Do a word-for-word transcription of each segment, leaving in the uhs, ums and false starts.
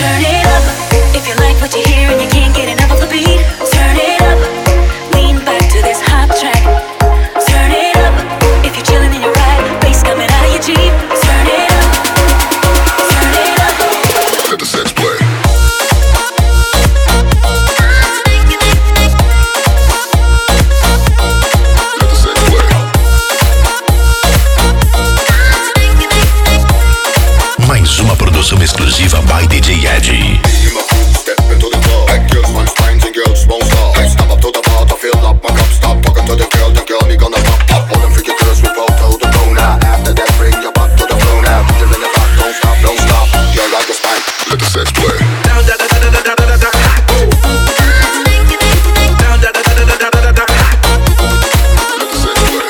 Turn it up. If you like what you hear and you can't get enough of the beat, turn it up. Lean back to this hot track. Turn it up. If you're chilling in your ride, bass coming out of your Jeep, turn it up. Turn it up. Let the sex play. Mais uma produção exclusiva by D J Ed. Step into the club, and girls find spines and girls won't stop. Hey, step up to the bar to fill up my cup. Stop talking to the girl, the girl me gonna pop up. All them freaky girls we both to the bone now. After that, bring your butt to the floor now. Put it in the back, don't stop, don't stop. Girl like a spine, let the sex play. Down da da da da da da da da. Down da da da da da da da. Let the sex play.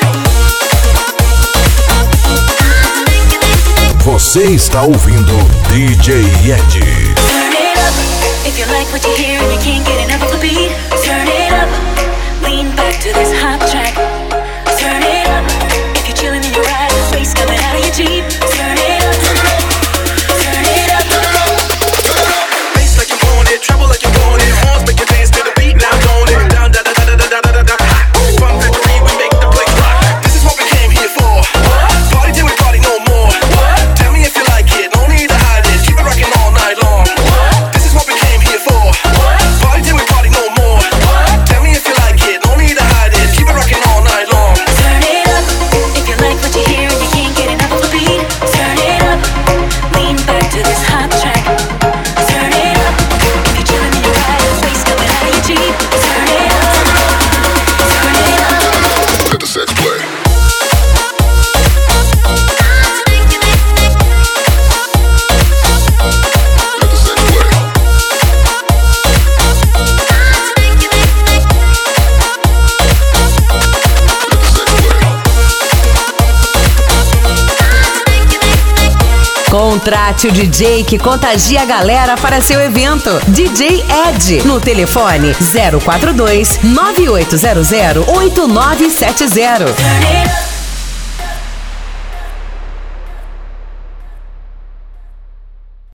Você está ouvindo D J Ed. Turn it up. If you like what you hear and you can't get enough of the beat, turn it up. Lean back to this hot track. Turn it up. If you're chilling in your ride, bass coming out of your Jeep, turn it up. Turn it up. Bass like you want it, treble like you want it. Horns make you dance to the beat, now don't it. Down da da da da da da da da. Fun factory, we make the place rock. This is what we came here for. Party till we party no more. Tell me if you like it, no need to hide it. Keep it rocking all night long. This is what we came here for. Party till we party no more. Tell me if you like it, no need to hide it. Keep it rocking all night long. Turn it up. If you like what you hear and you can't get enough of the beat, turn it up. Lean back to this hot track. Turn it up. If you're chilling in your ride, bass coming out of your Jeep, turn it up. Turn it up. Let the sex play. Let the sex play. Let the sex play. Contrate o D J que contagia a galera para seu evento. D J Ed, no telefone zero quatro dois nove oito zero zero oito nove sete zero. Turn it up.